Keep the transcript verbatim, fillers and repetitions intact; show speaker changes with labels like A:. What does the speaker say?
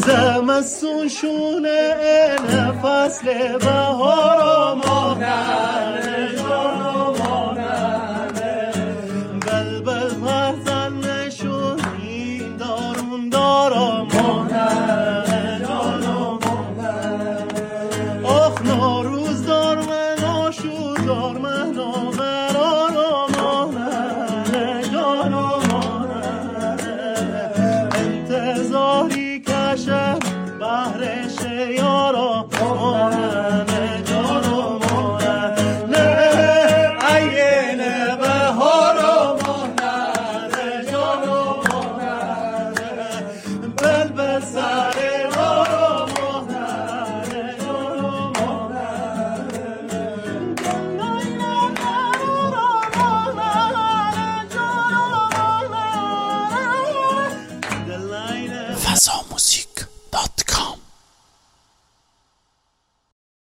A: زمستون شونه اینه فصل بهار و ماهنه جان و ماهنه بلبل پرزن نشون این دارون دارا ماهنه جان و ماهنه آخ ناروز دار من آشود دار من آمران و ماهنه جان و ماهنه انتظاری کشم بهرش یارا ماهنه جان و ماهنه عینه بهار و ماهنه جان و ماهنه بلبل سر ما ماهنه جان و ماهنه
B: فضا موزیک دات